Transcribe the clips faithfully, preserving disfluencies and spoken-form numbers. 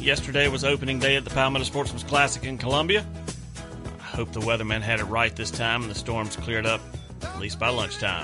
Yesterday was opening day at the Palmetto Sportsman's Classic in Columbia. I hope the weatherman had it right this time and the storms cleared up, at least by lunchtime.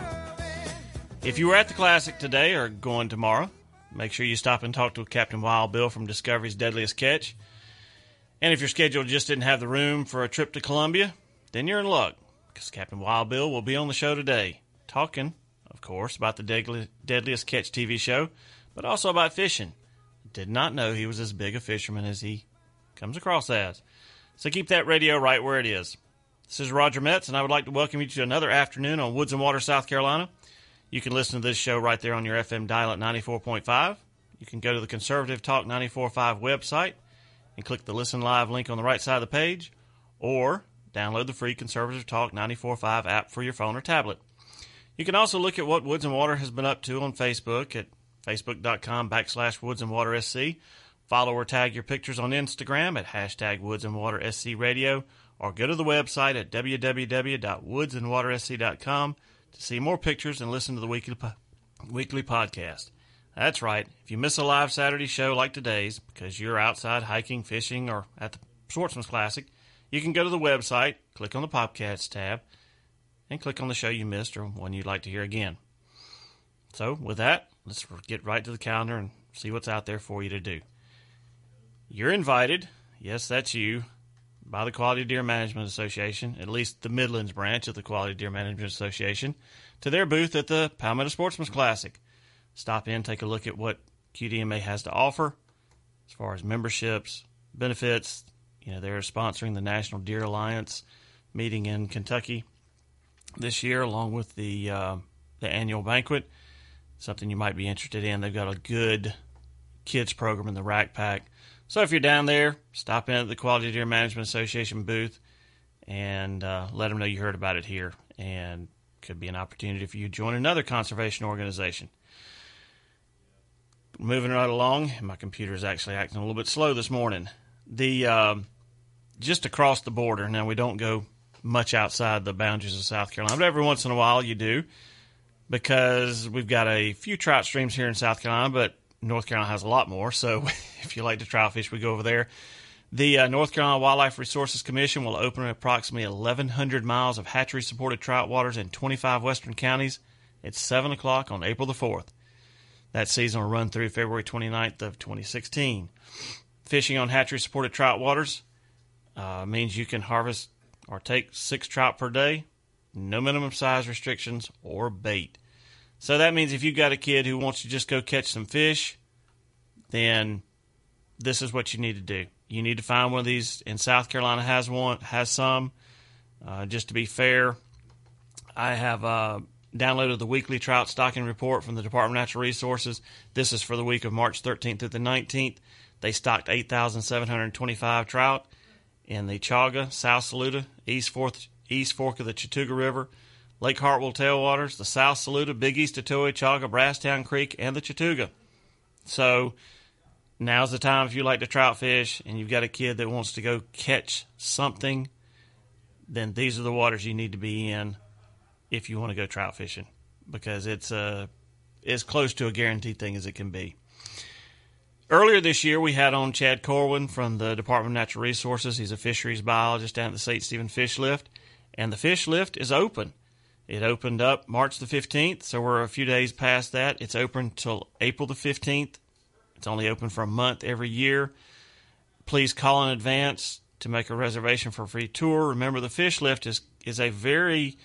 If you were at the Classic today or going tomorrow, make sure you stop and talk to Captain Wild Bill from Discovery's Deadliest Catch. And if your schedule just didn't have the room for a trip to Columbia, then you're in luck, because Captain Wild Bill will be on the show today, talking, of course, about the Deadli- Deadliest Catch T V show, but also about fishing. Did not know he was as big a fisherman as he comes across as. So keep that radio right where it is. This is Roger Metz, and I would like to welcome you to another afternoon on Woods and Water, South Carolina. You can listen to this show right there on your F M dial at ninety-four point five. You can go to the Conservative Talk ninety-four point five website and click the Listen Live link on the right side of the page, or download the free Conservative Talk ninety-four point five app for your phone or tablet. You can also look at what Woods and Water has been up to on Facebook at Facebook.com backslash Woods and Water SC. Follow or tag your pictures on Instagram at hashtag Woods and Water SC Radio, or go to the website at w w w dot woods and water s c dot com to see more pictures and listen to the weekly po- weekly podcast. That's right. If you miss a live Saturday show like today's because you're outside hiking, fishing, or at the Sportsman's Classic, you can go to the website, click on the Podcasts tab, and click on the show you missed or one you'd like to hear again. So, with that, let's get right to the calendar and see what's out there for you to do. You're invited, yes, that's you, by the Quality Deer Management Association, at least the Midlands branch of the Quality Deer Management Association, to their booth at the Palmetto Sportsman's Classic. Stop in, take a look at what Q D M A has to offer as far as memberships, benefits. You know, they're sponsoring the National Deer Alliance meeting in Kentucky this year, along with the uh, the annual banquet. Something you might be interested in. They've got a good kids program in the Rack Pack. So if you're down there, stop in at the Quality Deer Management Association booth and uh, let them know you heard about it here. And could be an opportunity for you to join another conservation organization. Moving right along, my computer is actually acting a little bit slow this morning. The uh, just across the border, now we don't go much outside the boundaries of South Carolina, but every once in a while you do, because we've got a few trout streams here in South Carolina, but North Carolina has a lot more. So if you like to trout fish, we go over there. The uh, North Carolina Wildlife Resources Commission will open approximately eleven hundred miles of hatchery-supported trout waters in twenty-five western counties at seven o'clock on April the fourth. That season will run through February twenty-ninth of twenty sixteen. Fishing on hatchery-supported trout waters uh, means you can harvest or take six trout per day. No minimum size restrictions or bait. So that means if you've got a kid who wants to just go catch some fish, then this is what you need to do. You need to find one of these, and South Carolina has one, has some. Uh, just to be fair, I have uh, downloaded the weekly trout stocking report from the Department of Natural Resources. This is for the week of March thirteenth through the nineteenth. They stocked eight thousand seven hundred twenty-five trout in the Chaga, South Saluda, East Fork, East Fork of the Chattooga River, Lake Hartwell tailwaters, the South Saluda, Big East Otoe, Chaga, Brasstown Creek, and the Chattooga. So now's the time if you like to trout fish and you've got a kid that wants to go catch something, then these are the waters you need to be in if you want to go trout fishing, because it's uh, as close to a guaranteed thing as it can be. Earlier this year, we had on Chad Corwin from the Department of Natural Resources. He's a fisheries biologist down at the Saint Stephen Fish Lift, and the fish lift is open. It opened up March the fifteenth, so we're a few days past that. It's open until April the fifteenth. It's only open for a month every year. Please call in advance to make a reservation for a free tour. Remember, the fish lift is, is a very,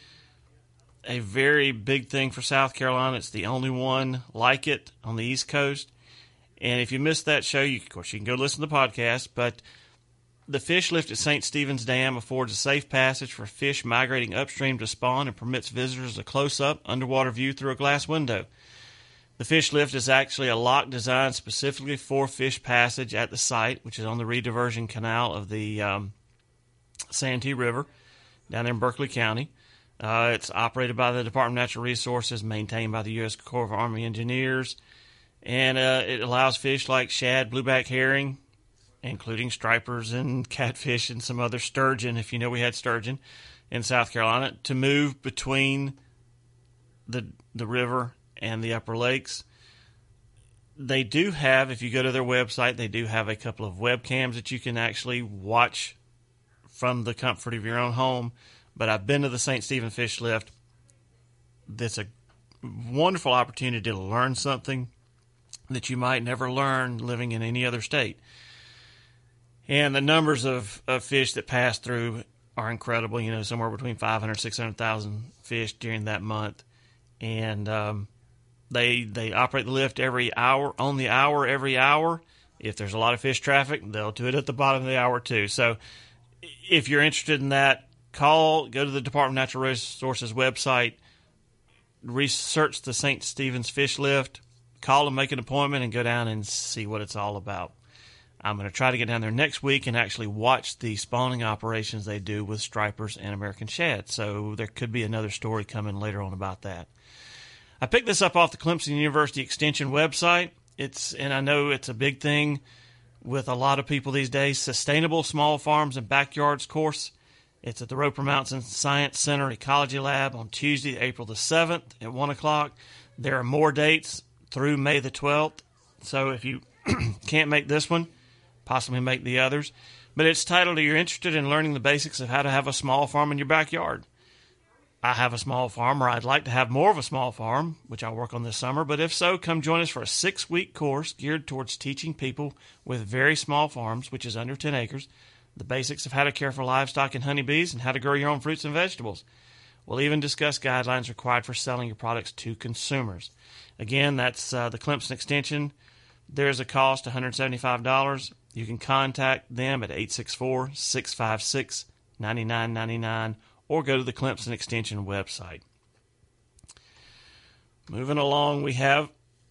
a very big thing for South Carolina. It's the only one like it on the East Coast. And if you missed that show, you, of course, you can go listen to the podcast, but the fish lift at Saint Stephen's Dam affords a safe passage for fish migrating upstream to spawn and permits visitors a close-up, underwater view through a glass window. The fish lift is actually a lock designed specifically for fish passage at the site, which is on the rediversion canal of the um, Santee River down there in Berkeley County. Uh, it's operated by the Department of Natural Resources, maintained by the U S Corps of Army Engineers, and uh, it allows fish like shad, blueback herring, including stripers and catfish and some other sturgeon, if you know we had sturgeon in South Carolina, to move between the the river and the upper lakes. they do have, if you go to their website, they do have a couple of webcams that you can actually watch from the comfort of your own home. But I've been to the Saint Stephen Fish Lift. That's a wonderful opportunity to learn something that you might never learn living in any other state. And the numbers of, of fish that pass through are incredible. You know, somewhere between five hundred, six hundred thousand fish during that month. And um, they they operate the lift every hour, on the hour, every hour. If there's a lot of fish traffic, they'll do it at the bottom of the hour too. So if you're interested in that, call, go to the Department of Natural Resources website, research the Saint Stephen's Fish Lift, call and make an appointment, and go down and see what it's all about. I'm going to try to get down there next week and actually watch the spawning operations they do with stripers and American shad. So there could be another story coming later on about that. I picked this up off the Clemson University Extension website. It's, and I know it's a big thing with a lot of people these days, Sustainable Small Farms and Backyards course. It's at the Roper Mountain Science Center Ecology Lab on Tuesday, April the seventh at one o'clock. There are more dates through May the twelfth. So if you can't make this one, possibly make the others. But it's titled, Are You Interested in Learning the Basics of How to Have a Small Farm in Your Backyard? I have a small farm, or I'd like to have more of a small farm, which I'll work on this summer. But if so, come join us for a six-week course geared towards teaching people with very small farms, which is under ten acres, the basics of how to care for livestock and honeybees and how to grow your own fruits and vegetables. We'll even discuss guidelines required for selling your products to consumers. Again, that's uh, the Clemson Extension. There's a cost, one hundred seventy-five dollars. You can contact them at eight six four, six five six, nine nine nine nine or go to the Clemson Extension website. Moving along, we have,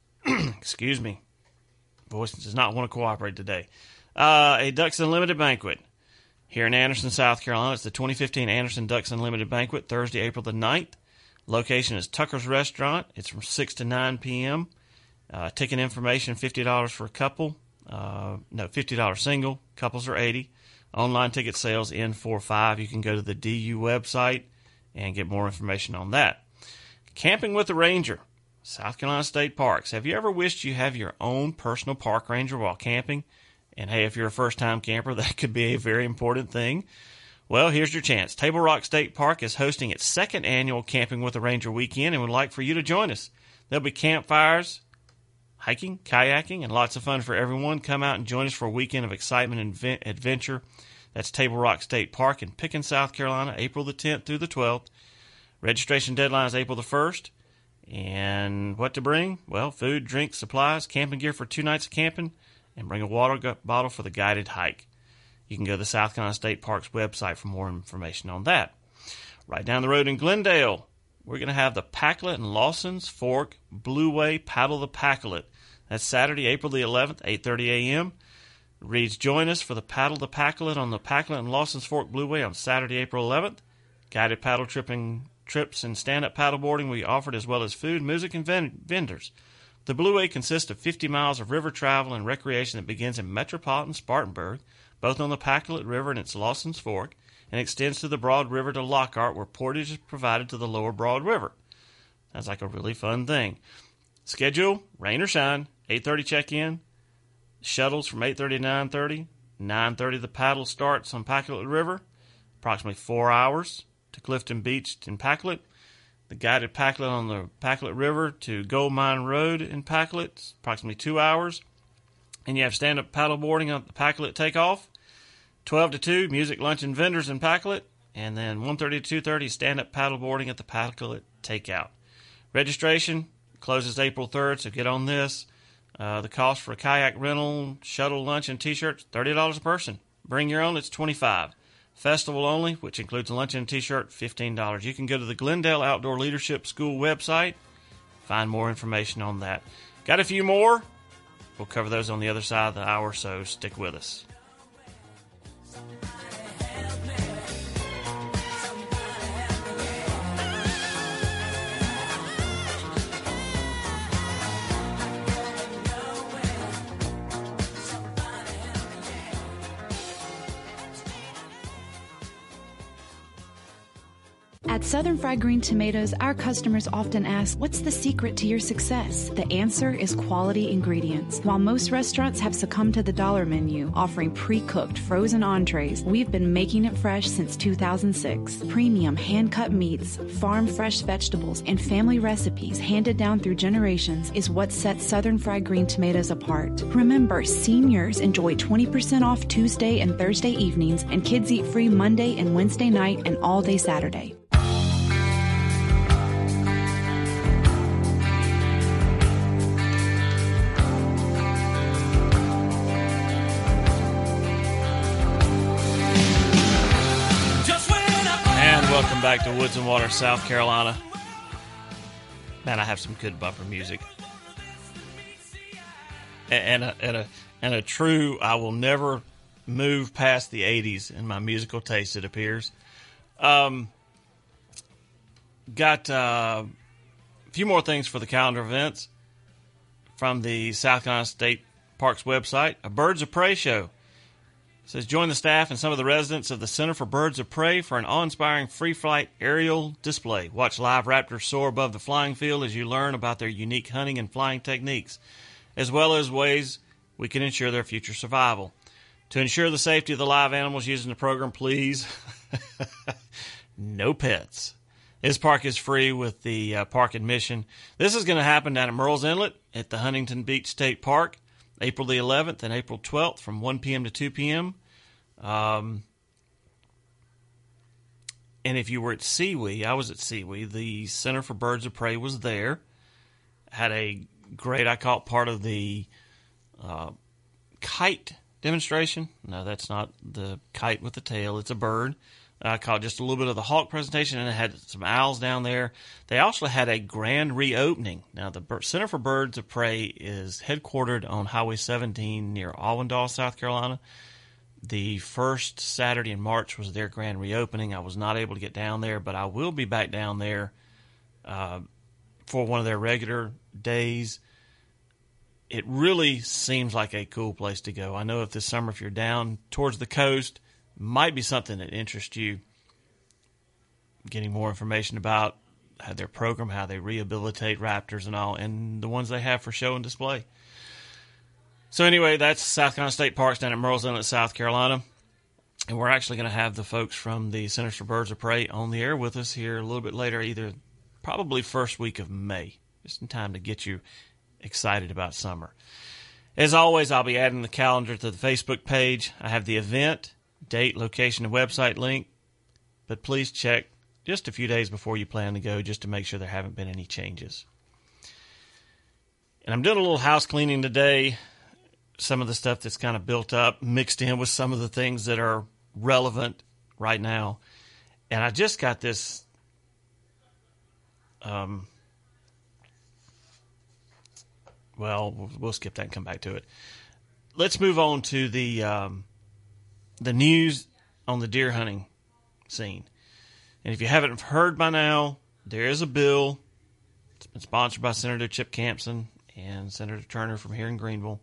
excuse me, voice does not want to cooperate today, uh, a Ducks Unlimited banquet here in Anderson, South Carolina. It's the twenty fifteen Anderson Ducks Unlimited banquet, Thursday, April the ninth. Location is Tucker's Restaurant. It's from six to nine p.m. Uh, ticket information, fifty dollars for a couple. Uh, no, fifty dollars single. Couples are eighty dollars. Online ticket sales N forty-five. You can go to the D U website and get more information on that. Camping with the Ranger, South Carolina State Parks. Have you ever wished you have your own personal park ranger while camping? And hey, if you're a first-time camper, that could be a very important thing. Well, here's your chance. Table Rock State Park is hosting its second annual Camping with the Ranger weekend and would like for you to join us. There'll be campfires, hiking, kayaking, and lots of fun for everyone. Come out and join us for a weekend of excitement and adventure. That's Table Rock State Park in Pickens, South Carolina, April the tenth through the twelfth. Registration deadline is April the first. And what to bring? Well, food, drink, supplies, camping gear for two nights of camping, and bring a water bottle for the guided hike. You can go to the South Carolina State Parks website for more information on that. Right down the road in Glendale, we're going to have the Packlet and Lawson's Fork Blue Way Paddle the Packlet. That's Saturday, April the eleventh, eight thirty a.m. Reads, join us for the Paddle the Packlet on the Packlet and Lawson's Fork Blue Way on Saturday, April eleventh. Guided paddle tripping trips and stand-up paddleboarding will be offered, as well as food, music, and ven- vendors. The Blue Way consists of fifty miles of river travel and recreation that begins in metropolitan Spartanburg, both on the Packlet River and its Lawson's Fork, and extends to the Broad River to Lockhart, where portage is provided to the lower Broad River. Sounds like a really fun thing. Schedule, rain or shine, eight thirty check-in. Shuttles from eight thirty to nine thirty. nine thirty the paddle starts on Packlet River. Approximately four hours to Clifton Beach in Packlet. The guided Packlet on the Packlet River to Gold Mine Road in Packlet, approximately two hours. And you have stand-up paddleboarding on the Packlet takeoff. twelve to two, music, lunch, and vendors in Packlet. And then one thirty to two thirty, stand-up paddleboarding at the Packlet takeout. Registration closes April third, so get on this. Uh, the cost for a kayak rental, shuttle, lunch, and T-shirts, thirty dollars a person. Bring your own, it's twenty-five dollars. Festival only, which includes a lunch and a T-shirt, fifteen dollars. You can go to the Glendale Outdoor Leadership School website, find more information on that. Got a few more? We'll cover those on the other side of the hour, so stick with us. At Southern Fried Green Tomatoes, our customers often ask, what's the secret to your success? The answer is quality ingredients. While most restaurants have succumbed to the dollar menu, offering pre-cooked frozen entrees, we've been making it fresh since two thousand six. Premium hand-cut meats, farm-fresh vegetables, and family recipes handed down through generations is what sets Southern Fried Green Tomatoes apart. Remember, seniors enjoy twenty percent off Tuesday and Thursday evenings, and kids eat free Monday and Wednesday night and all day Saturday. Welcome back to Woods and Water, South Carolina. Man, I have some good bumper music. And a, and a, and a true, I will never move past the eighties in my musical taste, it appears. Um, got uh, a few more things for the calendar events from the South Carolina State Parks website. A Birds of Prey show. It says, join the staff and some of the residents of the Center for Birds of Prey for an awe-inspiring free-flight aerial display. Watch live raptors soar above the flying field as you learn about their unique hunting and flying techniques, as well as ways we can ensure their future survival. To ensure the safety of the live animals used in the program, please, no pets. This park is free with the uh, park admission. This is going to happen down at Murrells Inlet at the Huntington Beach State Park, April the eleventh and April twelfth from one p.m. to two p.m. Um, and if you were at SeaWee, I was at SeaWee, the Center for Birds of Prey was there. Had a great, I caught part of the uh, kite demonstration. No, that's not the kite with the tail. It's a bird. I caught just a little bit of the hawk presentation, and it had some owls down there. They also had a grand reopening. Now, the Center for Birds of Prey is headquartered on Highway seventeen near Allendale, South Carolina. The first Saturday in March was their grand reopening. I was not able to get down there, but I will be back down there uh, for one of their regular days. It really seems like a cool place to go. I know if this summer, if you're down towards the coast, might be something that interests you. Getting more information about how their program, how they rehabilitate raptors and all, and the ones they have for show and display. So anyway, that's South Carolina State Parks down at Murrells Inlet, South Carolina. And we're actually going to have the folks from the Centers for Birds of Prey on the air with us here a little bit later, either probably first week of May, just in time to get you excited about summer. As always, I'll be adding the calendar to the Facebook page. I have the event, date, location, and website link. But please check just a few days before you plan to go just to make sure there haven't been any changes. And I'm doing a little house cleaning today. Some of the stuff that's kind of built up, mixed in with some of the things that are relevant right now. And I just got this um, well, we'll, we'll skip that and come back to it. Let's move on to the um, the news on the deer hunting scene. And if you haven't heard by now, there is a bill. It's been sponsored by Senator Chip Campson and Senator Turner from here in Greenville.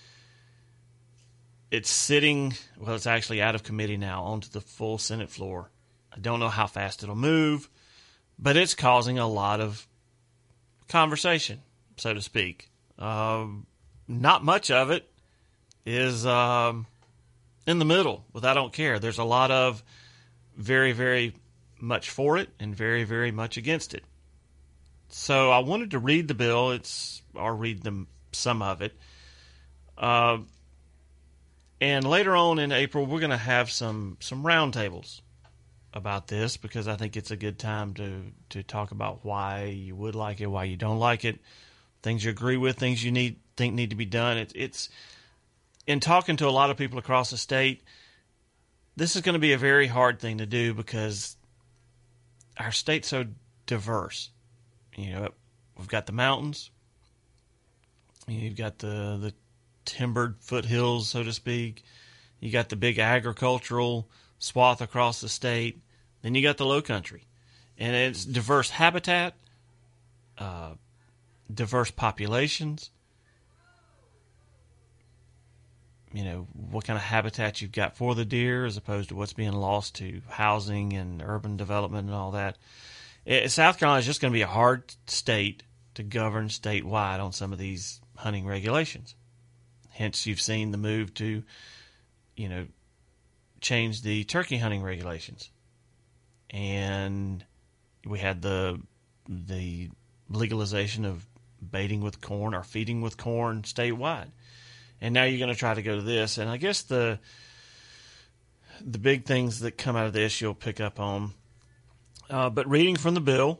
It's sitting, well, it's actually out of committee now onto the full Senate floor. I don't know how fast it'll move, but it's causing a lot of conversation, so to speak. Um, not much of it is um, in the middle with I don't care. There's a lot of very, very much for it and very, very much against it. So I wanted to read the bill. It's I'll read them some of it. Uh, and later on in April, we're going to have some some roundtables about this because I think it's a good time to to talk about why you would like it, why you don't like it, things you agree with, things you need think need to be done. It's it's in talking to a lot of people across the state, this is going to be a very hard thing to do because our state's so diverse. You know, we've got the mountains, you've got the the timbered foothills, so to speak. You got the big agricultural swath across the state. Then you got the low country. And it's diverse habitat, uh, diverse populations, you know, what kind of habitat you've got for the deer as opposed to what's being lost to housing and urban development and all that. It, South Carolina is just going to be a hard state to govern statewide on some of these hunting regulations. Hence, you've seen the move to, you know, change the turkey hunting regulations. And we had the the legalization of baiting with corn or feeding with corn statewide. And now you're going to try to go to this. And I guess the the big things that come out of this you'll pick up on. Uh, but reading from the bill,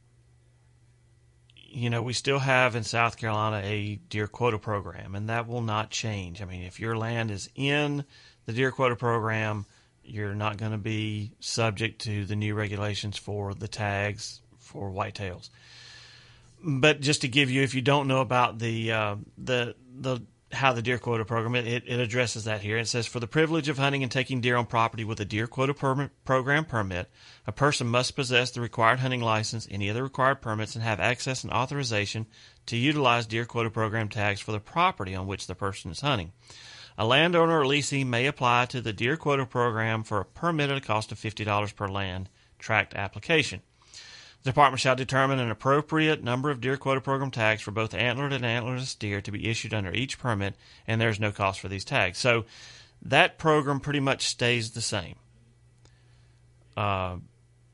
you know, we still have in South Carolina a deer quota program, and that will not change. I mean, if your land is in the deer quota program, you're not going to be subject to the new regulations for the tags for whitetails. But just to give you, if you don't know about the uh, the the how the deer quota program, it, it addresses that here. It says, for the privilege of hunting and taking deer on property with a deer quota permit, program permit, a person must possess the required hunting license, any other required permits, and have access and authorization to utilize deer quota program tags for the property on which the person is hunting. A landowner or leasee may apply to the deer quota program for a permit at a cost of fifty dollars per land tract application. The department shall determine an appropriate number of deer quota program tags for both antlered and antlerless deer to be issued under each permit, and there's no cost for these tags. So that program pretty much stays the same. Uh,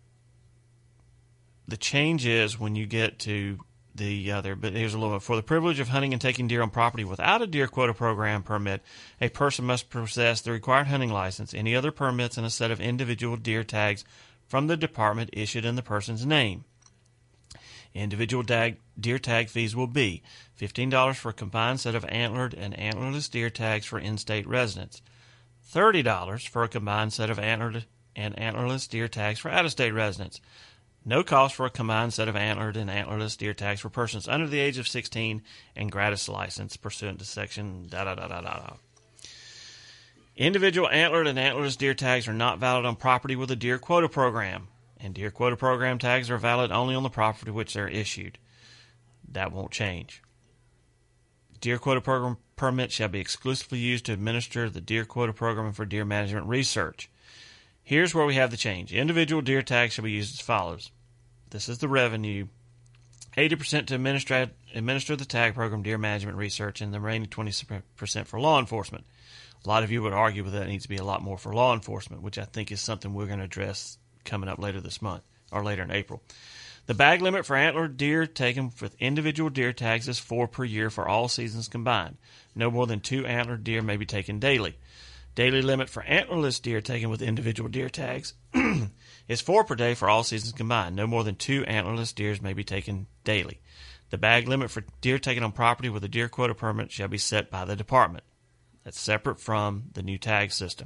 the change is when you get to the other, but here's a little bit. For the privilege of hunting and taking deer on property without a deer quota program permit, a person must possess the required hunting license, any other permits, and a set of individual deer tags from the department issued in the person's name. Individual tag, deer tag fees will be fifteen dollars for a combined set of antlered and antlerless deer tags for in-state residents, thirty dollars for a combined set of antlered and antlerless deer tags for out-of-state residents. No cost for a combined set of antlered and antlerless deer tags for persons under the age of sixteen and gratis license pursuant to section da da da da da da. Individual antlered and antlerless deer tags are not valid on property with a deer quota program, and deer quota program tags are valid only on the property which they're issued. That won't change. Deer quota program permits shall be exclusively used to administer the deer quota program and for deer management research. Here's where we have the change. Individual deer tags shall be used as follows. This is the revenue. eighty percent to administer, administer the tag program, deer management research, and the remaining twenty percent for law enforcement. A lot of you would argue with that it needs to be a lot more for law enforcement, which I think is something we're going to address coming up later this month, or later in April. The bag limit for antlered deer taken with individual deer tags is four per year for all seasons combined. No more than two antlered deer may be taken daily. Daily limit for antlerless deer taken with individual deer tags is four per day for all seasons combined. No more than two antlerless deers may be taken daily. The bag limit for deer taken on property with a deer quota permit shall be set by the department. That's separate from the new tag system.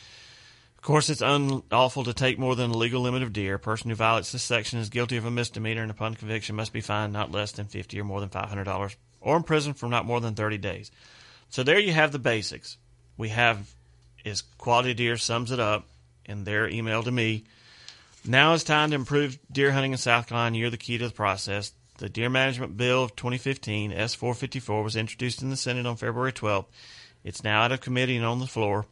Of course, it's unlawful to take more than a legal limit of deer. A person who violates this section is guilty of a misdemeanor and upon conviction must be fined not less than fifty dollars or more than five hundred dollars or imprisoned for not more than thirty days. So there you have the basics. We have, is Quality Deer sums it up in their email to me. Now is time to improve deer hunting in South Carolina. You're the key to the process. The Deer Management Bill of twenty fifteen, S four fifty-four, was introduced in the Senate on February twelfth. It's now out of committee and on the floor.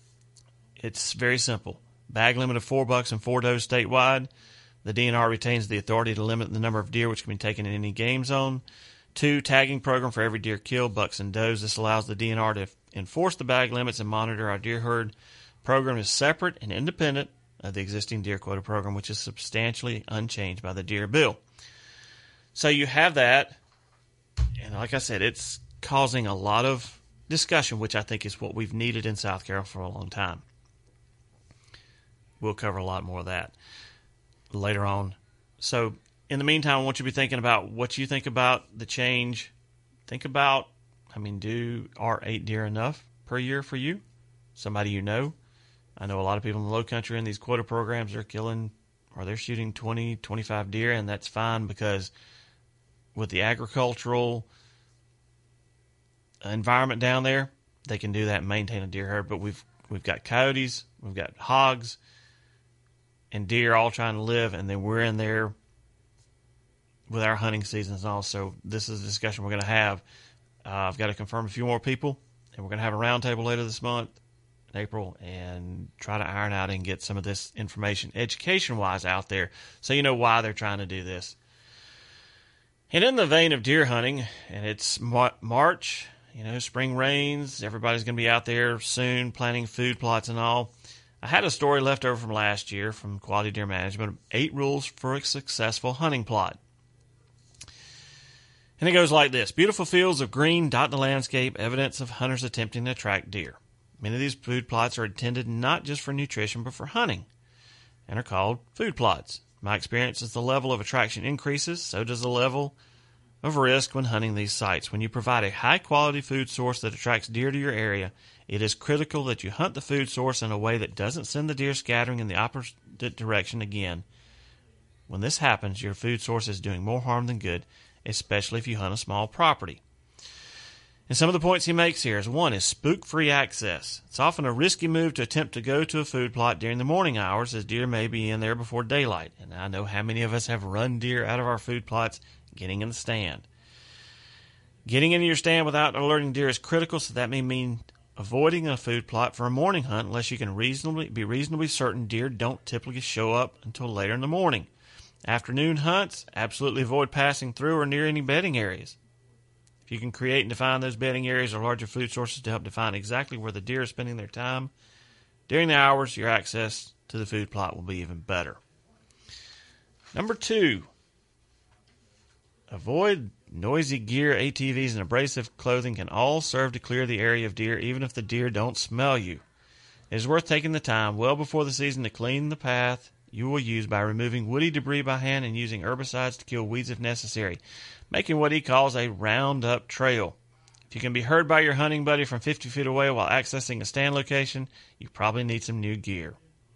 It's very simple. Bag limit of four bucks and four does statewide. The D N R retains the authority to limit the number of deer which can be taken in any game zone. Two, tagging program for every deer killed, bucks and does. This allows the D N R to enforce the bag limits and monitor our deer herd. Program is separate and independent of the existing deer quota program, which is substantially unchanged by the Deer Bill. So you have that, and like I said, it's causing a lot of discussion, which I think is what we've needed in South Carolina for a long time. We'll cover a lot more of that later on. So in the meantime, I want you to be thinking about what you think about the change. Think about, I mean, do are eight deer enough per year for you? Somebody you know? I know a lot of people in the low country in these quota programs are killing, or they're shooting twenty, twenty-five deer, and that's fine because with the agricultural environment down there, they can do that and maintain a deer herd. But we've we've got coyotes, we've got hogs, and deer all trying to live, and then we're in there with our hunting seasons and all. So this is a discussion we're going to have. Uh, I've got to confirm a few more people, and we're going to have a roundtable later this month, in April, and try to iron out and get some of this information education-wise out there so you know why they're trying to do this. And in the vein of deer hunting, and it's March, you know, spring rains, everybody's going to be out there soon planting food plots and all. I had a story left over from last year from Quality Deer Management, eight rules for a successful hunting plot. And it goes like this. Beautiful fields of green dot the landscape, evidence of hunters attempting to attract deer. Many of these food plots are intended not just for nutrition, but for hunting, and are called food plots. My experience is the level of attraction increases, so does the level of risk when hunting these sites. When you provide a high-quality food source that attracts deer to your area, it is critical that you hunt the food source in a way that doesn't send the deer scattering in the opposite direction again. When this happens, your food source is doing more harm than good, especially if you hunt a small property. And some of the points he makes here is, one is spook-free access. It's often a risky move to attempt to go to a food plot during the morning hours, as deer may be in there before daylight. And I know how many of us have run deer out of our food plots getting in the stand. Getting into your stand without alerting deer is critical, so that may mean avoiding a food plot for a morning hunt unless you can reasonably be reasonably certain deer don't typically show up until later in the morning. Afternoon hunts, absolutely avoid passing through or near any bedding areas. If you can create and define those bedding areas or larger food sources to help define exactly where the deer are spending their time during the hours, your access to the food plot will be even better. Number two, avoid noisy gear. A T Vs and abrasive clothing can all serve to clear the area of deer, even if the deer don't smell you. It is worth taking the time well before the season to clean the path you will use by removing woody debris by hand and using herbicides to kill weeds if necessary, making what he calls a roundup trail. If you can be heard by your hunting buddy from fifty feet away while accessing a stand location, you probably need some new gear.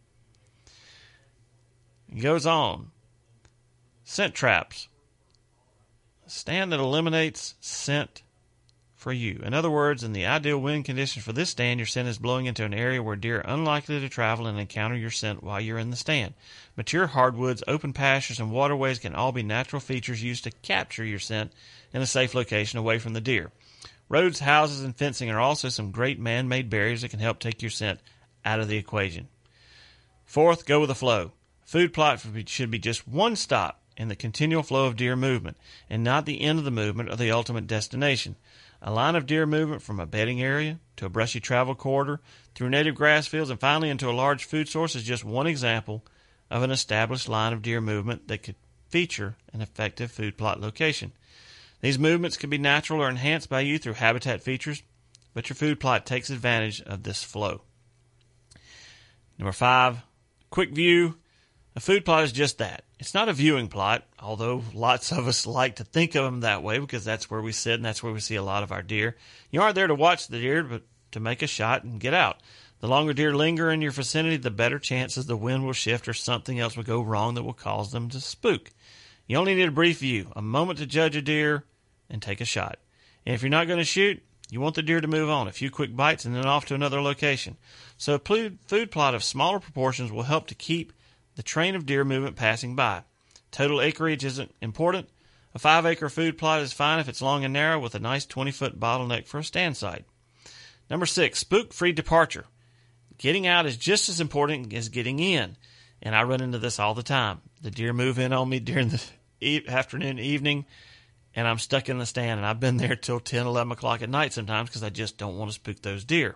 He goes on. Scent traps. A stand that eliminates scent for you. In other words, in the ideal wind conditions for this stand, your scent is blowing into an area where deer are unlikely to travel and encounter your scent while you're in the stand. Mature hardwoods, open pastures, and waterways can all be natural features used to capture your scent in a safe location away from the deer. Roads, houses, and fencing are also some great man-made barriers that can help take your scent out of the equation. Fourth, go with the flow. A food plot should be just one stop in the continual flow of deer movement, and not the end of the movement or the ultimate destination. A line of deer movement from a bedding area to a brushy travel corridor through native grass fields and finally into a large food source is just one example of an established line of deer movement that could feature an effective food plot location. These movements can be natural or enhanced by you through habitat features, but your food plot takes advantage of this flow. Number five, quick view. A food plot is just that. It's not a viewing plot, although lots of us like to think of them that way because that's where we sit and that's where we see a lot of our deer. You aren't there to watch the deer, but to make a shot and get out. The longer deer linger in your vicinity, the better chances the wind will shift or something else will go wrong that will cause them to spook. You only need a brief view, a moment to judge a deer and take a shot. And if you're not going to shoot, you want the deer to move on, a few quick bites and then off to another location. So a food plot of smaller proportions will help to keep the train of deer movement passing by. Total acreage isn't important. A five-acre food plot is fine if it's long and narrow with a nice twenty-foot bottleneck for a stand site. Number six, spook-free departure. Getting out is just as important as getting in, and I run into this all the time. The deer move in on me during the e- afternoon, evening, and I'm stuck in the stand, and I've been there till ten, eleven o'clock at night sometimes because I just don't want to spook those deer.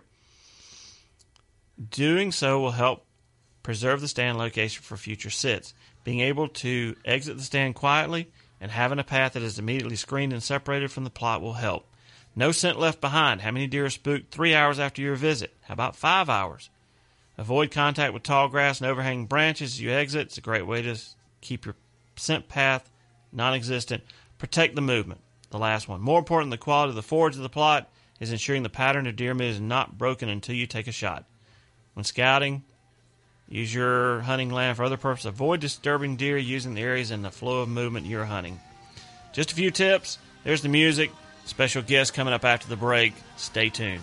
Doing so will help preserve the stand location for future sits. Being able to exit the stand quietly and having a path that is immediately screened and separated from the plot will help. No scent left behind. How many deer are spooked three hours after your visit? How about five hours? Avoid contact with tall grass and overhanging branches as you exit. It's a great way to keep your scent path non-existent. Protect the movement. The last one. More important than the quality of the forage of the plot is ensuring the pattern of deer movement is not broken until you take a shot. When scouting, use your hunting land for other purposes. Avoid disturbing deer using the areas in the flow of movement you're hunting. Just a few tips. There's the music. Special guest coming up after the break. Stay tuned.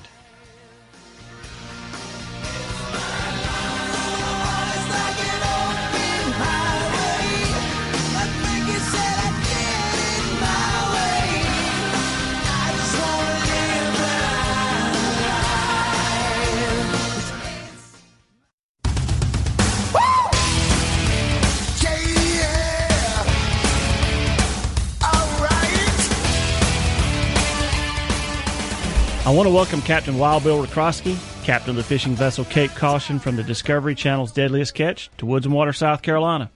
I want to welcome Captain Wild Bill Rakowski, captain of the fishing vessel Cape Caution from the Discovery Channel's Deadliest Catch to Woods and Water, South Carolina.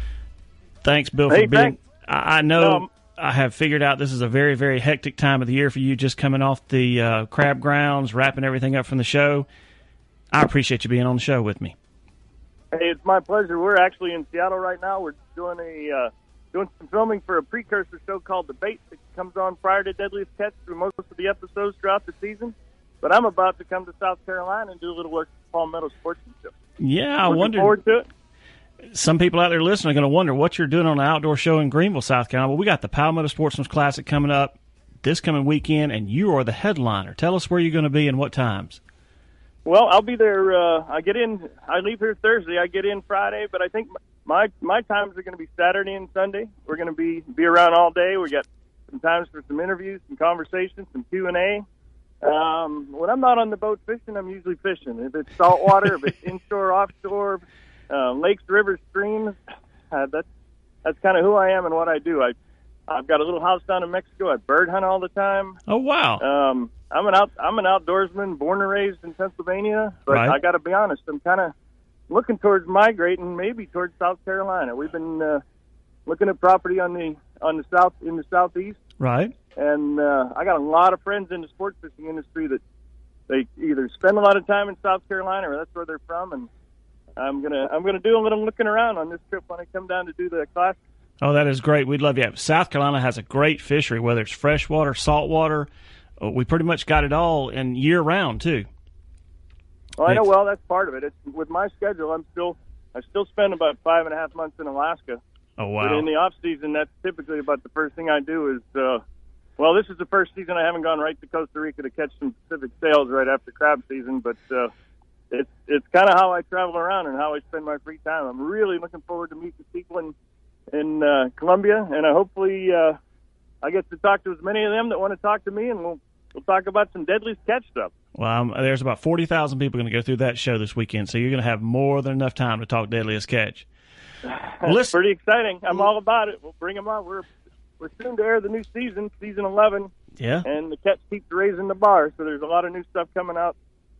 Thanks, Bill, hey, for being... Thanks. I, I know um, I have figured out this is a very, very hectic time of the year for you, just coming off the uh, crab grounds, wrapping everything up from the show. I appreciate you being on the show with me. Hey, it's my pleasure. We're actually in Seattle right now. We're doing a uh, doing some filming for a precursor show called The Bait that comes on prior to Deadliest Catch through most of the episodes throughout the season. But I'm about to come to South Carolina and do a little work at Palmetto Sportsmanship. Yeah, I Looking wonder. forward to it. Some people out there listening are going to wonder what you're doing on an outdoor show in Greenville, South Carolina. Well, we got the Palmetto Sportsman's Classic coming up this coming weekend, and you are the headliner. Tell us where you're going to be and what times. Well, I'll be there. Uh, I get in. I leave here Thursday. I get in Friday, but I think my my times are going to be Saturday and Sunday. We're going to be be around all day. We got some times for some interviews, some conversations, some Q and A. Um, when I'm not on the boat fishing, I'm usually fishing. If it's saltwater, if it's inshore, offshore, uh, lakes, rivers, streams, uh, that's that's kind of who I am and what I do. I I've got a little house down in Mexico. I bird hunt all the time. Oh wow! Um, I'm an out I'm an outdoorsman, born and raised in Pennsylvania. But right. I got to be honest, I'm kind of looking towards migrating, maybe towards South Carolina. We've been uh, looking at property on the on the south in the southeast. Right. And uh, I got a lot of friends in the sports fishing industry that they either spend a lot of time in South Carolina or that's where they're from. And I'm gonna I'm gonna do a little looking around on this trip when I come down to do the class. Oh, that is great. We'd love you. South Carolina has a great fishery, whether it's freshwater, saltwater. We pretty much got it all, and year round too. Well, I know. Well, that's part of it. It's with my schedule. I'm still I still spend about five and a half months in Alaska. Oh wow! But in the off season, that's typically about the first thing I do is. Uh, well, this is the first season I haven't gone right to Costa Rica to catch some Pacific sails right after crab season, but uh, it's it's kind of how I travel around and how I spend my free time. I'm really looking forward to meeting people in in uh, Colombia, and I hopefully uh, I get to talk to as many of them that want to talk to me, and we'll we'll talk about some Deadliest Catch stuff. Well, um, there's about forty thousand people going to go through that show this weekend, so you're going to have more than enough time to talk Deadliest Catch. Well, it's pretty exciting. I'm all about it. We'll bring them on. We're we're soon to air the new season, season eleven. Yeah. And the catch keeps raising the bar, so there's a lot of new stuff coming out.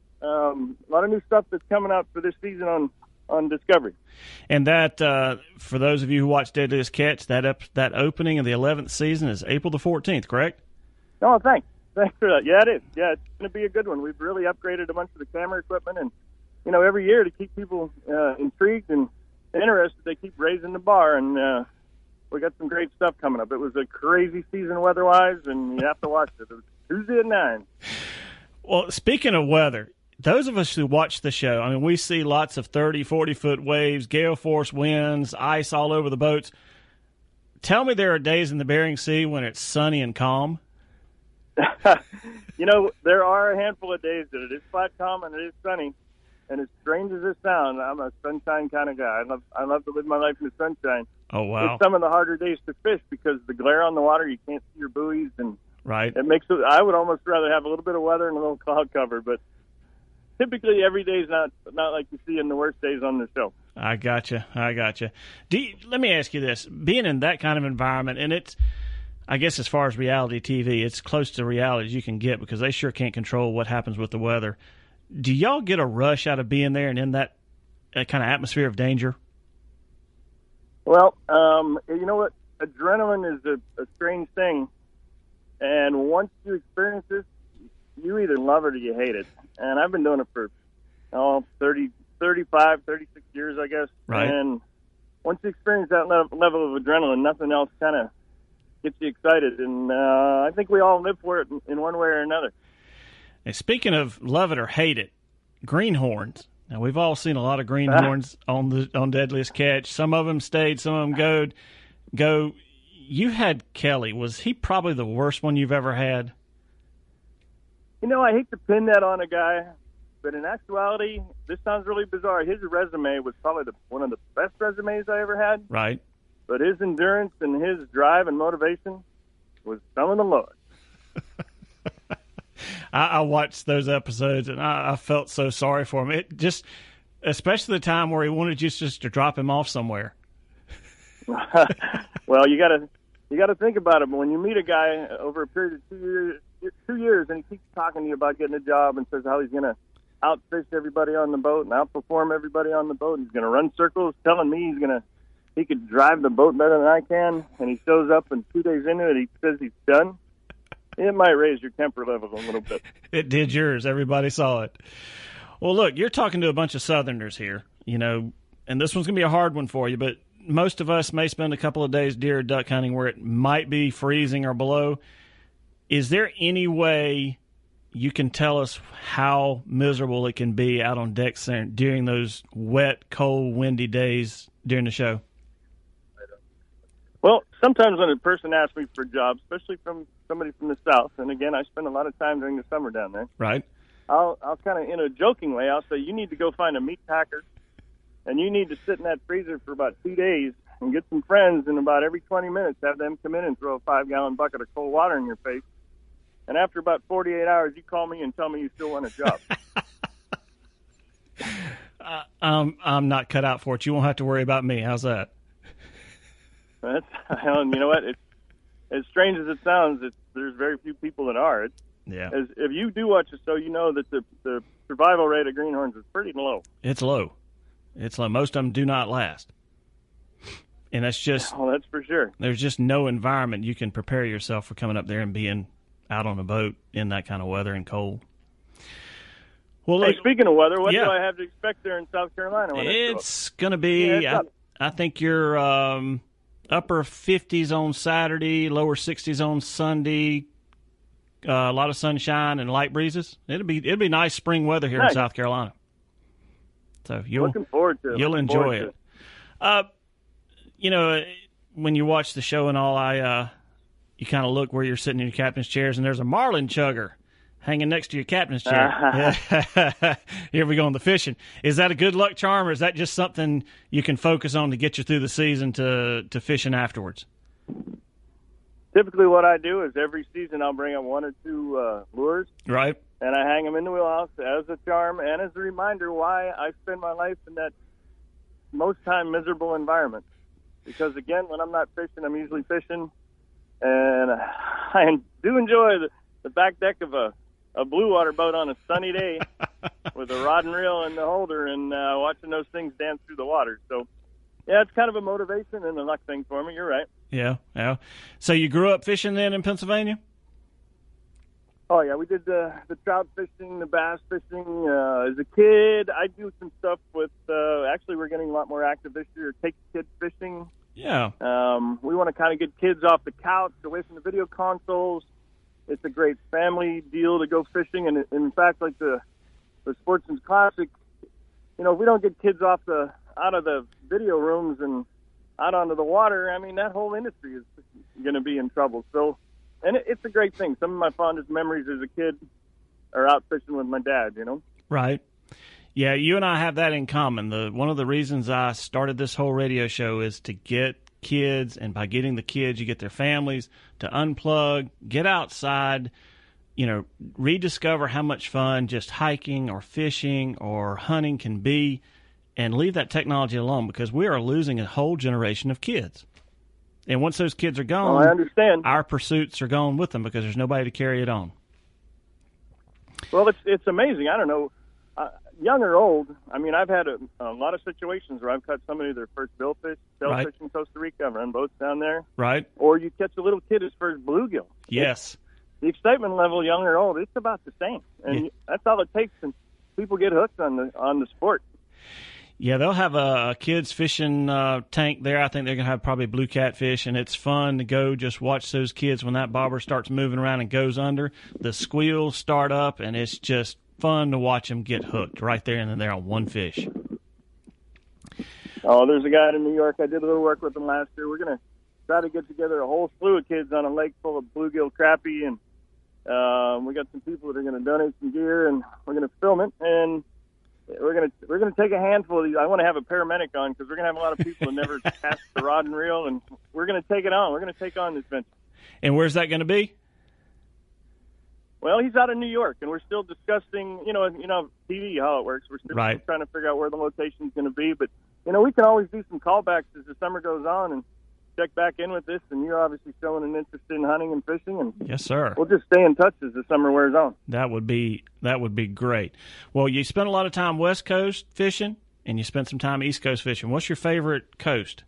Um, a lot of new stuff that's coming out for this season on, on Discovery. And that, uh, for those of you who watch Deadliest Catch, that up, that opening of the eleventh season is April the fourteenth, correct? Oh, thanks. Thanks for that. Yeah, it is. Yeah, it's going to be a good one. We've really upgraded a bunch of the camera equipment, and, you know, every year to keep people uh, intrigued and interested, they keep raising the bar, and uh, we got some great stuff coming up. It was a crazy season weather-wise, and you have to watch it. It was Tuesday at nine. Well, speaking of weather, those of us who watch the show, I mean, we see lots of thirty, forty-foot waves, gale force winds, ice all over the boats. Tell me there are days in the Bering Sea when it's sunny and calm. You know, there are a handful of days that it is flat calm and it is sunny. And as strange as it sounds, I'm a sunshine kind of guy. I love I love to live my life in the sunshine. Oh, wow. It's some of the harder days to fish because the glare on the water, you can't see your buoys. And right. It makes it, I would almost rather have a little bit of weather and a little cloud cover. But typically every day is not, not like you see in the worst days on the show. I gotcha. I gotcha. Do you, let me ask you this. Being in that kind of environment, and it's, I guess as far as reality T V, it's close to reality as you can get because they sure can't control what happens with the weather. Do y'all get a rush out of being there and in that uh, kind of atmosphere of danger? Well, um, you know what? Adrenaline is a, a strange thing. And once you experience this, you either love it or you hate it. And I've been doing it for, oh, thirty, thirty-five, thirty-six years, I guess. Right. And once you experience that level, level of adrenaline, nothing else kind of gets you excited. And uh, I think we all live for it in, in one way or another. And speaking of love it or hate it, greenhorns. Now, we've all seen a lot of greenhorns on the on Deadliest Catch. Some of them stayed, some of them go. Go. You had Kelly. Was he probably the worst one you've ever had? You know, I hate to pin that on a guy, but in actuality, this sounds really bizarre. His resume was probably the, one of the best resumes I ever had. Right. But his endurance and his drive and motivation was some of the lowest. I, I watched those episodes, and I, I felt so sorry for him. It just, especially the time where he wanted you just to drop him off somewhere. Well, you got to you got to think about it. But when you meet a guy over a period of two years, two years, and he keeps talking to you about getting a job and says how he's going to outfish everybody on the boat and outperform everybody on the boat, and he's going to run circles, telling me he's going to he could drive the boat better than I can, and he shows up and two days into it, he says he's done. It might raise your temper levels a little bit. It did yours. Everybody saw it. Well, look, you're talking to a bunch of Southerners here, you know, and this one's going to be a hard one for you, but most of us may spend a couple of days deer or duck hunting where it might be freezing or below. Is there any way you can tell us how miserable it can be out on deck during those wet, cold, windy days during the show? Well, sometimes when a person asks me for a job, especially from somebody from the South, and again, I spend a lot of time during the summer down there. Right. I'll, I'll kind of, in a joking way, I'll say, you need to go find a meat packer, and you need to sit in that freezer for about two days and get some friends, and about every twenty minutes have them come in and throw a five-gallon bucket of cold water in your face. And after about forty-eight hours, you call me and tell me you still want a job. uh, um, I'm not cut out for it. You won't have to worry about me. How's that? That's, and you know what? It's, as strange as it sounds, it's, there's very few people that are. It's, yeah. As, if you do watch the show, you know that the, the survival rate of greenhorns is pretty low. It's low. It's low. Most of them do not last. And that's just... Oh, that's for sure. There's just no environment you can prepare yourself for coming up there and being out on a boat in that kind of weather and cold. Well, look, hey, speaking of weather, what yeah. do I have to expect there in South Carolina? When it's going to be... Yeah, I, I think you're... Um, upper fifties on Saturday, lower sixties on Sunday. Uh, a lot of sunshine and light breezes. It'll be it'll be nice spring weather here nice. in South Carolina. So you'll looking forward to it. You'll looking enjoy it. it. Uh, you know, when you watch the show and all, I uh, you kind of look where you're sitting in your captain's chairs, and there's a marlin chugger hanging next to your captain's chair. Here we go on the fishing. Is that a good luck charm, or is that just something you can focus on to get you through the season to, to fishing afterwards? Typically what I do is every season I'll bring up one or two uh, lures. Right. And I hang them in the wheelhouse as a charm and as a reminder why I spend my life in that most time miserable environment. Because, again, when I'm not fishing, I'm usually fishing. And I do enjoy the, the back deck of a a blue water boat on a sunny day with a rod and reel in the holder and uh, watching those things dance through the water. So, yeah, it's kind of a motivation and a luck thing for me. You're right. Yeah, yeah. So you grew up fishing then in Pennsylvania? Oh, yeah, we did the, the trout fishing, the bass fishing. Uh, as a kid, I do some stuff with, uh, actually we're getting a lot more active this year, take kids fishing. Yeah. Um, we want to kind of get kids off the couch, away from the video consoles. It's a great family deal to go fishing, and in fact, like the the Sportsman's Classic, you know, if we don't get kids off the out of the video rooms and out onto the water, I mean, that whole industry is going to be in trouble. So, and it, it's a great thing. Some of my fondest memories as a kid are out fishing with my dad. You know, right? Yeah, you and I have that in common. The one of the reasons I started this whole radio show is to get kids, and by getting the kids, you get their families to unplug, get outside, you know, rediscover how much fun just hiking or fishing or hunting can be, and leave that technology alone, because we are losing a whole generation of kids. And once those kids are gone, well, I understand. Our pursuits are gone with them because there's nobody to carry it on. Well, it's it's amazing. I don't know. Uh, young or old, I mean, I've had a, a lot of situations where I've caught somebody their first billfish, shellfish right. in Costa Rica. I've run boats down there. Right. Or you catch a little kid his first bluegill. Yes. It's, the excitement level, young or old, it's about the same. And yeah. that's all it takes, and people get hooked on the on the sport. Yeah, they'll have a, a kids fishing uh, tank there. I think they're going to have probably blue catfish, and it's fun to go just watch those kids when that bobber starts moving around and goes under. The squeals start up, and it's just fun to watch them get hooked right there and then there on one fish. Oh, there's a guy in New York. I did a little work with him last year. We're going to try to get together a whole slew of kids on a lake full of bluegill, crappie, and uh, we got some people that are going to donate some gear, and we're going to film it. And we're going to we're going to take a handful of these. I want to have a paramedic on because we're going to have a lot of people that never cast the rod and reel, and we're going to take it on. We're going to take on this venture. And where's that going to be? Well, he's out of New York, and we're still discussing, you know, you know, T V, how it works. We're still right. trying to figure out where the location is going to be. But, you know, we can always do some callbacks as the summer goes on and check back in with this, and you're obviously showing an interest in hunting and fishing, and yes, sir. We'll just stay in touch as the summer wears on. That would be that would be great. Well, you spent a lot of time West Coast fishing, and you spent some time East Coast fishing. What's your favorite coast?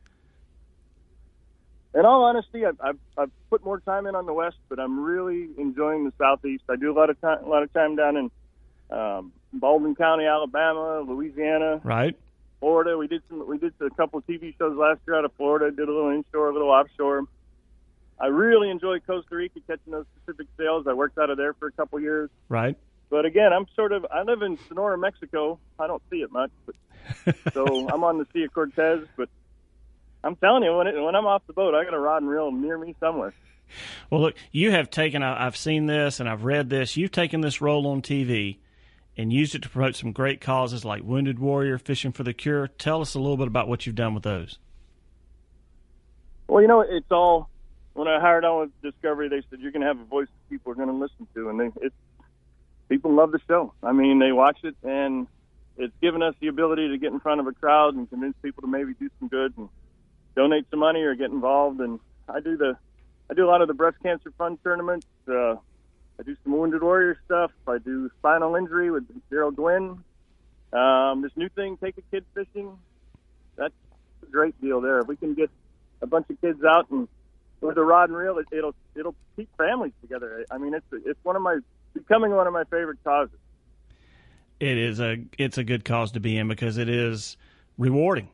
In all honesty, I've, I've, I've put more time in on the West, but I'm really enjoying the Southeast. I do a lot of time, a lot of time down in um, Baldwin County, Alabama, Louisiana, right, Florida. We did some, we did a couple of T V shows last year out of Florida. Did a little inshore, a little offshore. I really enjoy Costa Rica, catching those Pacific sails. I worked out of there for a couple of years. Right. But again, I'm sort of I live in Sonora, Mexico. I don't see it much, but so I'm on the Sea of Cortez, but. I'm telling you, when, it, when I'm off the boat, I got a rod and reel near me somewhere. Well, look, you have taken, I've seen this and I've read this, you've taken this role on T V and used it to promote some great causes like Wounded Warrior, Fishing for the Cure. Tell us a little bit about what you've done with those. Well, you know, it's all, when I hired on with Discovery, they said, you're going to have a voice that people are going to listen to. And they, it's, people love the show. I mean, they watch it, and it's given us the ability to get in front of a crowd and convince people to maybe do some good and donate some money or get involved. And I do the, I do a lot of the breast cancer fund tournaments. Uh, I do some Wounded Warrior stuff. I do spinal injury with Gerald Gwynn. Um, this new thing, Take a Kid Fishing. That's a great deal there. If we can get a bunch of kids out and with a rod and reel, it, it'll it'll keep families together. I mean, it's it's one of my becoming one of my favorite causes. It is a it's a good cause to be in because it is rewarding.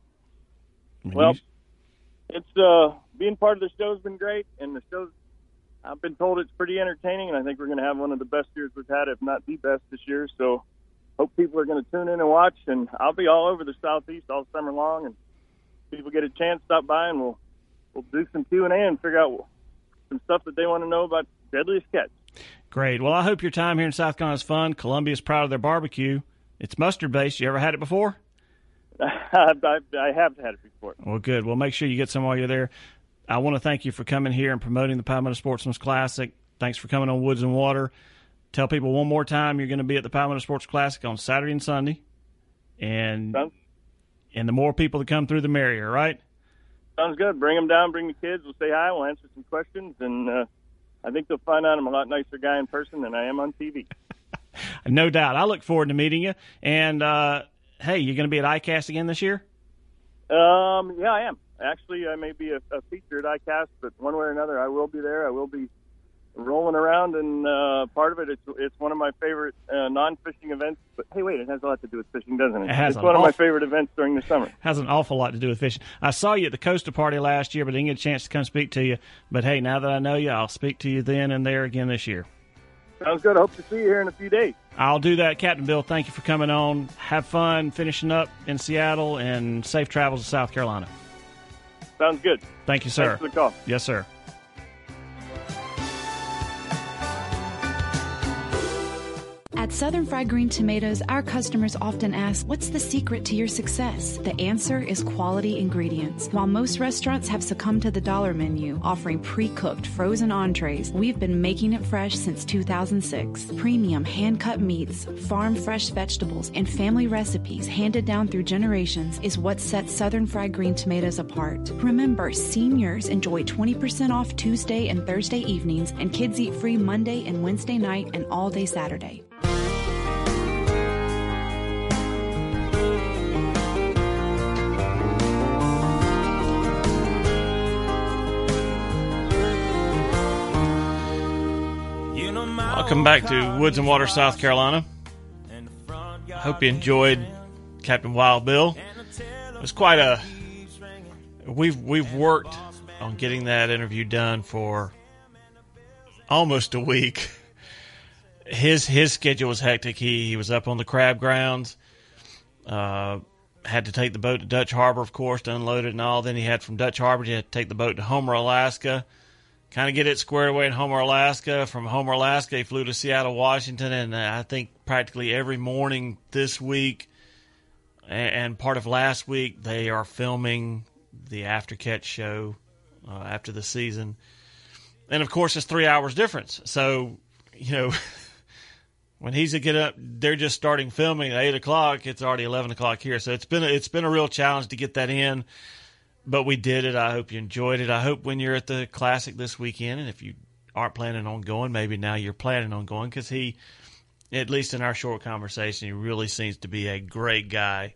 I mean, well. you... It's uh, being part of the show's been great, and the show's, I've been told it's pretty entertaining, and I think we're going to have one of the best years we've had, if not the best this year. So hope people are going to tune in and watch, and I'll be all over the Southeast all summer long, and people get a chance, stop by, and we'll we'll do some Q and A and figure out some stuff that they want to know about Deadliest Catch. Great. Well, I hope your time here in South Carolina is fun. Columbia's proud of their barbecue. It's mustard-based. You ever had it before? I, I have had it before. Well, good. Well, make sure you get some while you're there. I want to thank you for coming here and promoting the Palmetto Sportsman's Classic. Thanks for coming on Woods and Water. Tell people one more time you're going to be at the Palmetto Sports Classic on Saturday and Sunday. And sounds, and the more people that come through, the merrier, right? Sounds good. Bring them down. Bring the kids. We'll say hi. We'll answer some questions. And uh, I think they'll find out I'm a lot nicer guy in person than I am on T V. No doubt. I look forward to meeting you. And, uh, hey, you're going to be at I C A S T again this year? Um, yeah, I am. Actually, I may be a, a feature at I C A S T, but one way or another, I will be there. I will be rolling around, and uh, part of it, it's, it's one of my favorite uh, non-fishing events. But, hey, wait, it has a lot to do with fishing, doesn't it? It has it's one awful, of my favorite events during the summer. Has an awful lot to do with fishing. I saw you at the Costa Party last year, but didn't get a chance to come speak to you. But, hey, now that I know you, I'll speak to you then and there again this year. Sounds good. I hope to see you here in a few days. I'll do that. Captain Bill, thank you for coming on. Have fun finishing up in Seattle, and safe travels to South Carolina. Sounds good. Thank you, sir. Thanks for the call. Yes, sir. At Southern Fried Green Tomatoes, our customers often ask, what's the secret to your success? The answer is quality ingredients. While most restaurants have succumbed to the dollar menu, offering pre-cooked frozen entrees, we've been making it fresh since two thousand six. Premium hand-cut meats, farm-fresh vegetables, and family recipes handed down through generations is what sets Southern Fried Green Tomatoes apart. Remember, seniors enjoy twenty percent off Tuesday and Thursday evenings, and kids eat free Monday and Wednesday night and all day Saturday. Welcome back to Woods and Water, South Carolina. Hope you enjoyed Captain Wild Bill. It was quite a... We've we've worked on getting that interview done for almost a week. His his schedule was hectic. He, he was up on the crab grounds. Uh, had to take the boat to Dutch Harbor, of course, to unload it and all. Then he had from Dutch Harbor, he had to take the boat to Homer, Alaska. Kind of get it squared away in Homer, Alaska. From Homer, Alaska, he flew to Seattle, Washington, and uh, I think practically every morning this week and, and part of last week, they are filming the After Catch show uh, after the season. And, of course, it's three hours difference. So, you know, when he's to get up, they're just starting filming at eight o'clock. It's already eleven o'clock here. So it's been a, it's been a real challenge to get that in. but we did it. I hope you enjoyed it. I hope when you're at the Classic this weekend, and if you aren't planning on going, maybe now you're planning on going, because he, at least in our short conversation, he really seems to be a great guy,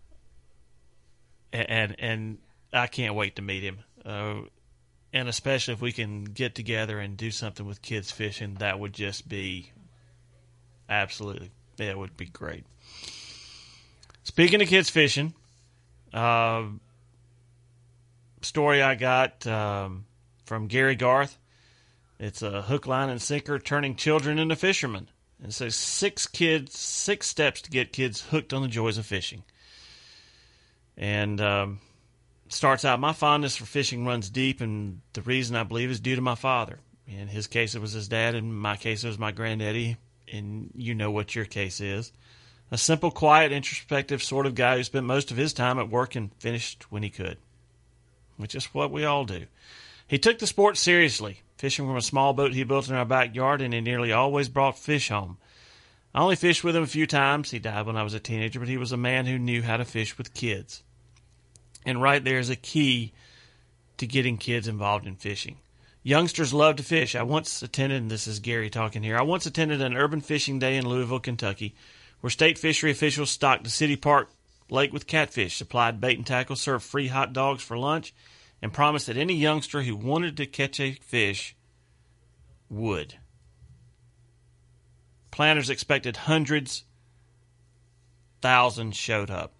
and and, and I can't wait to meet him. Uh, and especially if we can get together and do something with kids fishing, that would just be absolutely, that would be great. Speaking of kids fishing, uh, story I got um, from Gary Garth. It's a hook, line, and sinker turning children into fishermen. It says six kids, six steps to get kids hooked on the joys of fishing. And um, starts out, my fondness for fishing runs deep, and the reason I believe is due to my father. In his case, it was his dad. In my case, it was my granddaddy. And you know what your case is. A simple, quiet, introspective sort of guy who spent most of his time at work and finished when he could, which is what we all do. He took the sport seriously, fishing from a small boat he built in our backyard, and he nearly always brought fish home. I only fished with him a few times. He died when I was a teenager, but he was a man who knew how to fish with kids. And right there is a key to getting kids involved in fishing. Youngsters love to fish. I once attended, and this is Gary talking here, I once attended an urban fishing day in Louisville, Kentucky, where state fishery officials stocked the city park lake with catfish, supplied bait and tackle, served free hot dogs for lunch, and promised that any youngster who wanted to catch a fish would. Planners expected hundreds, thousands showed up.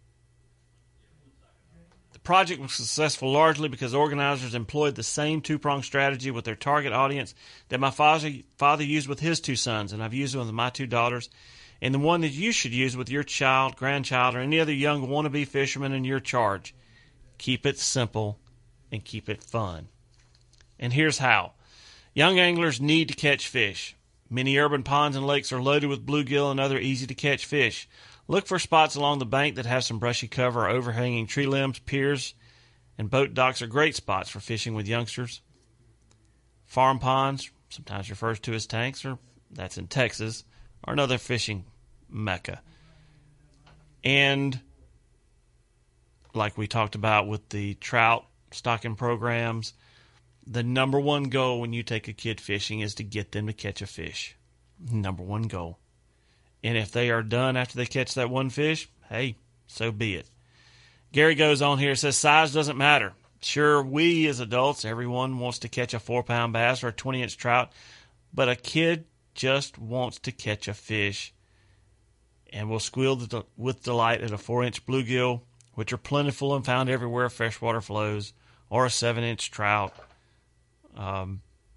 The project was successful largely because organizers employed the same two-pronged strategy with their target audience that my father, father used with his two sons, and I've used it with my two daughters, and the one that you should use with your child, grandchild, or any other young wannabe fisherman in your charge. Keep it simple and keep it fun. And here's how. Young anglers need to catch fish. Many urban ponds and lakes are loaded with bluegill and other easy-to-catch fish. Look for spots along the bank that have some brushy cover or overhanging tree limbs. Piers and boat docks are great spots for fishing with youngsters. Farm ponds, sometimes referred to as tanks, or that's in Texas, are another fishing mecca. And like we talked about with the trout stocking programs, the number one goal when you take a kid fishing is to get them to catch a fish. Number one goal. And if they are done after they catch that one fish, hey, so be it. Gary goes on here, says size doesn't matter. Sure, we as adults, everyone wants to catch a four-pound bass or a twenty-inch trout, but a kid just wants to catch a fish and will squeal with delight at a four-inch bluegill, which are plentiful and found everywhere freshwater flows, or a seven-inch trout. Um,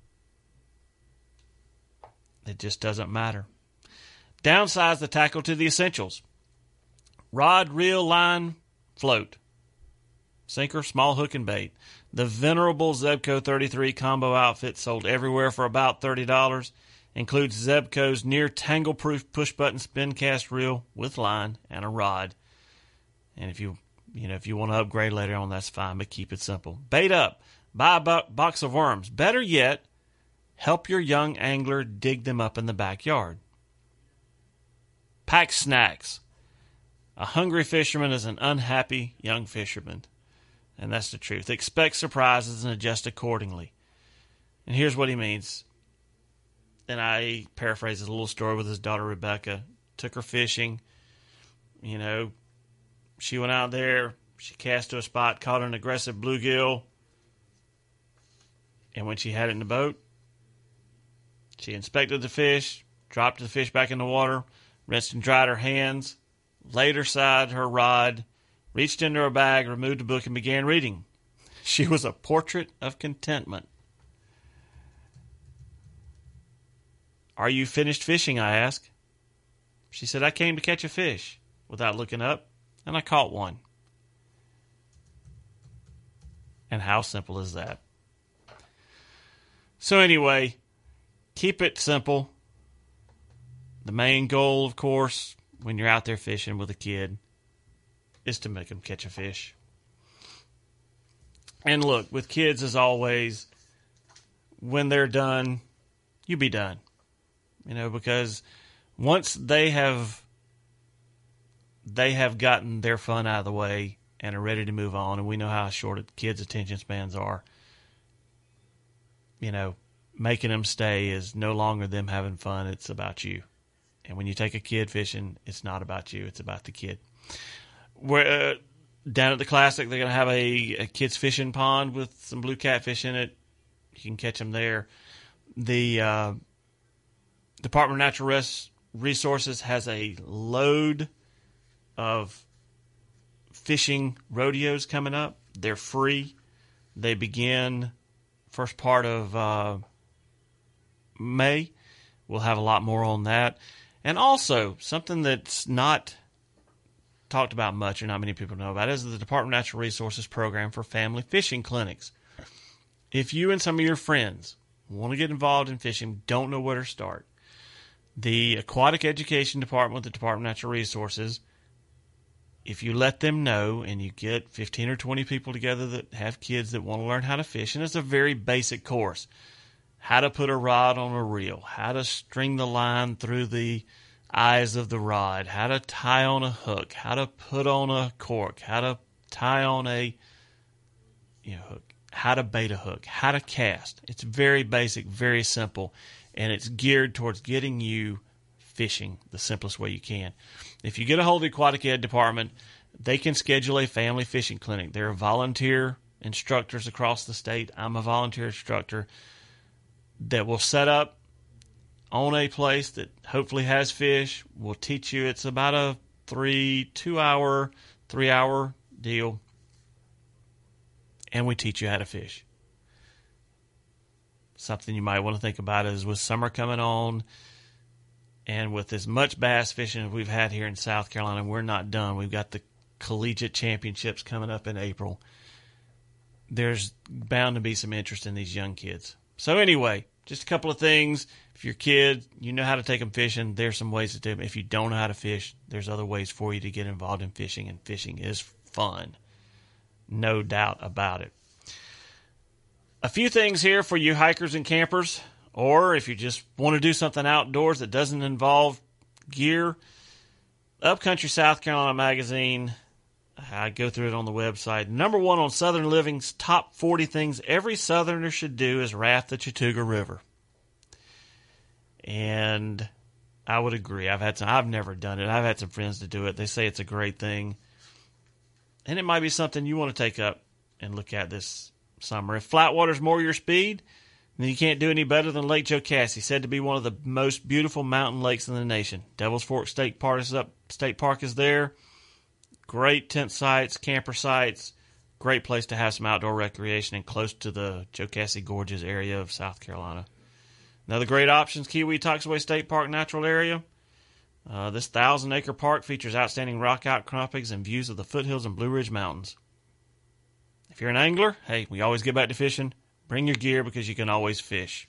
it just doesn't matter. Downsize the tackle to the essentials. Rod, reel, line, float. Sinker, small hook, and bait. The venerable Zebco thirty-three combo outfit sold everywhere for about thirty dollars. Includes Zebco's near tangle-proof push-button spin-cast reel with line and a rod. And if you you know if you want to upgrade later on, that's fine, but keep it simple. Bait up. Buy a bo- box of worms. Better yet, help your young angler dig them up in the backyard. Pack snacks. A hungry fisherman is an unhappy young fisherman. And that's the truth. Expect surprises and adjust accordingly. And here's what he means. And I paraphrase his little story with his daughter Rebecca. Took her fishing. You know, she went out there. She cast to a spot, caught an aggressive bluegill. And when she had it in the boat, she inspected the fish, dropped the fish back in the water, rinsed and dried her hands, laid aside her rod, reached into her bag, removed the book, and began reading. She was a portrait of contentment. Are you finished fishing? I asked. She said, I came to catch a fish, without looking up, and I caught one. And how simple is that? So anyway, keep it simple. The main goal, of course, when you're out there fishing with a kid, is to make them catch a fish. And look, with kids, as always, when they're done, you be done. You know, because once they have they have gotten their fun out of the way and are ready to move on, and we know how short kids' attention spans are, you know, making them stay is no longer them having fun. It's about you. And when you take a kid fishing, it's not about you. It's about the kid. We're, uh, down at the Classic, they're going to have a, a kids fishing pond with some blue catfish in it. You can catch them there. The uh, Department of Natural Res- Resources has a load of fishing rodeos coming up. They're free. They begin first part of uh, May. We'll have a lot more on that. And also, something that's not talked about much or not many people know about is the Department of Natural Resources program for family fishing clinics. If you and some of your friends want to get involved in fishing, don't know where to start, the Aquatic Education Department with the Department of Natural Resources, if you let them know and you get fifteen or twenty people together that have kids that want to learn how to fish, and it's a very basic course, how to put a rod on a reel, how to string the line through the eyes of the rod, how to tie on a hook, how to put on a cork, how to tie on a you know hook, how to bait a hook, how to cast. It's very basic, very simple, and it's geared towards getting you fishing the simplest way you can. If you get a hold of the Aquatic Ed Department, they can schedule a family fishing clinic. There are volunteer instructors across the state. I'm a volunteer instructor that will set up on a place that hopefully has fish. We'll teach you. It's about a three, two hour, three hour deal. And we teach you how to fish. Something you might want to think about is with summer coming on and with as much bass fishing as we've had here in South Carolina, we're not done. We've got the collegiate championships coming up in April. There's bound to be some interest in these young kids. So anyway, just a couple of things. If your kid, you know how to take them fishing, there's some ways to do them. If you don't know how to fish, there's other ways for you to get involved in fishing, and fishing is fun. No doubt about it. A few things here for you hikers and campers, or if you just want to do something outdoors that doesn't involve gear. Upcountry South Carolina Magazine, I go through it on the website. Number one on Southern Living's top forty things every Southerner should do is raft the Chattooga River. And I would agree. I've had some, I've never done it. I've had some friends to do it. They say it's a great thing. And it might be something you want to take up and look at this summer. If flat water's more your speed, then you can't do any better than Lake Jocassee, said to be one of the most beautiful mountain lakes in the nation. Devil's Fork State Park is up. State Park is there. Great tent sites, camper sites. Great place to have some outdoor recreation and close to the Jocassee Gorges area of South Carolina. Another great option is Keowee-Toxaway State Park Natural Area. Uh, this thousand-acre park features outstanding rock outcroppings and views of the foothills and Blue Ridge Mountains. If you're an angler, hey, we always get back to fishing. Bring your gear because you can always fish.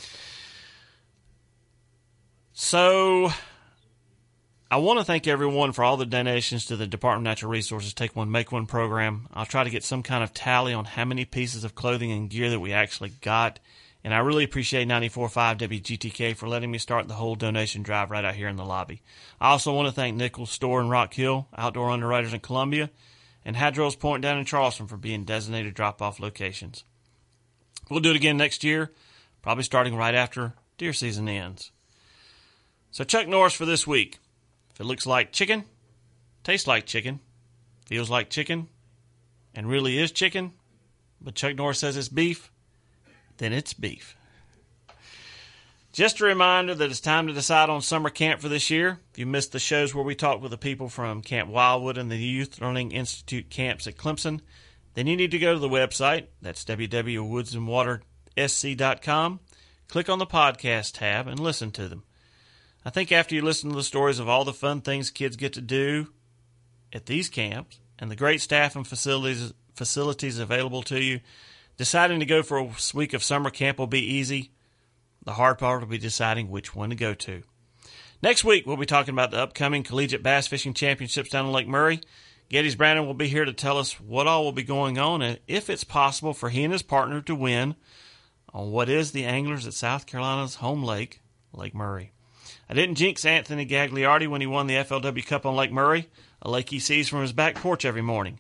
So, I want to thank everyone for all the donations to the Department of Natural Resources Take One, Make One program. I'll try to get some kind of tally on how many pieces of clothing and gear that we actually got. And I really appreciate ninety-four point five W G T K for letting me start the whole donation drive right out here in the lobby. I also want to thank Nichols Store in Rock Hill, Outdoor Underwriters in Columbia, and Hadrolls Point down in Charleston for being designated drop-off locations. We'll do it again next year, probably starting right after deer season ends. So Chuck Norris for this week. If it looks like chicken, tastes like chicken, feels like chicken, and really is chicken, but Chuck Norris says it's beef, then it's beef. Just a reminder that it's time to decide on summer camp for this year. If you missed the shows where we talked with the people from Camp Wildwood and the Youth Learning Institute camps at Clemson, then you need to go to the website. That's w w w dot woods and water s c dot com. Click on the podcast tab and listen to them. I think after you listen to the stories of all the fun things kids get to do at these camps and the great staff and facilities facilities available to you, deciding to go for a week of summer camp will be easy. The hard part will be deciding which one to go to. Next week, we'll be talking about the upcoming Collegiate Bass Fishing Championships down in Lake Murray. Geddes Brandon will be here to tell us what all will be going on and if it's possible for he and his partner to win on what is the Anglers at South Carolina's home lake, Lake Murray. I didn't jinx Anthony Gagliardi when he won the F L W Cup on Lake Murray, a lake he sees from his back porch every morning.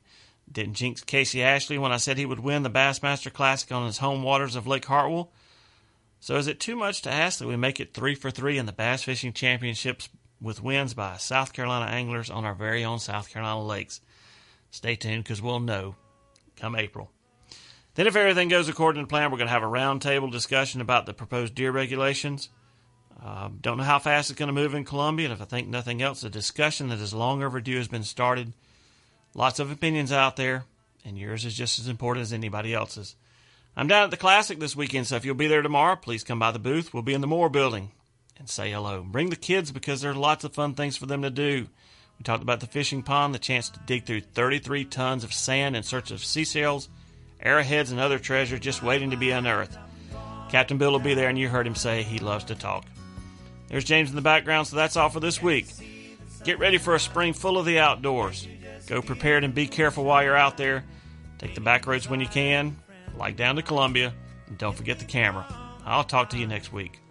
Didn't jinx Casey Ashley when I said he would win the Bassmaster Classic on his home waters of Lake Hartwell. So is it too much to ask that we make it three for three in the Bass Fishing Championships with wins by South Carolina anglers on our very own South Carolina lakes? Stay tuned because we'll know come April. Then if everything goes according to plan, we're going to have a roundtable discussion about the proposed deer regulations. Uh, don't know how fast it's going to move in Columbia, and if I think nothing else, a discussion that is long overdue has been started. Lots of opinions out there, and yours is just as important as anybody else's. I'm down at the Classic this weekend, so if you'll be there tomorrow, please come by the booth. We'll be in the Moore building and say hello. Bring the kids because there are lots of fun things for them to do. We talked about the fishing pond, the chance to dig through thirty-three tons of sand in search of seashells, arrowheads, and other treasure just waiting to be unearthed. Captain Bill will be there, and you heard him say he loves to talk. There's James in the background, so that's all for this week. Get ready for a spring full of the outdoors. Go prepared and be careful while you're out there. Take the back roads when you can, like down to Columbia, and don't forget the camera. I'll talk to you next week.